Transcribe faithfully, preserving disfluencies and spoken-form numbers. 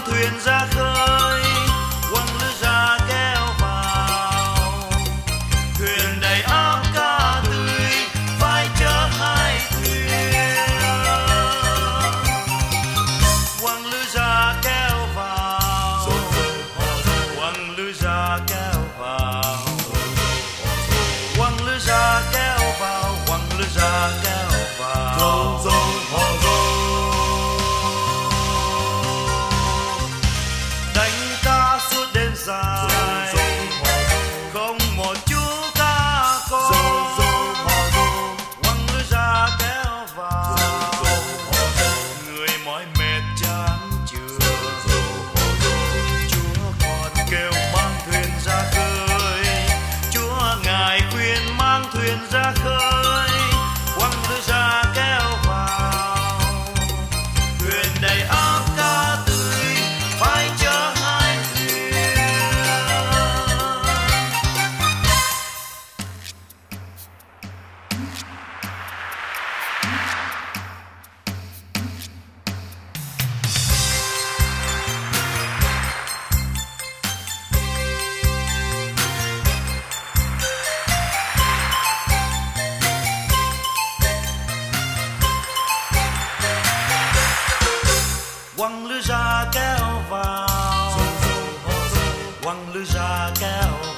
thuyền ra khơi, quăng lưới ra kéo vào, thuyền đầy áp cá tươi vai chở hai thuyền, quăng lưới ra kéo vào, quăng lưới ra kéo vào, quăng lưới ra kéo vào, quăng lưới ra kéo vào. Đánh cá suốt đêm dài, không một chú cá con, quăng lưới ra kéo vào, người mỏi mệt chán chường, Chúa còn kêu mang thuyền ra khơi, Chúa ngài khuyên mang thuyền ra khơi, quăng lưới ra kéo vào, thuyền đầy áp cá tươi phải chở hai thuyền. Quăng lưới ra kéo vào, quăng lưới ra kéo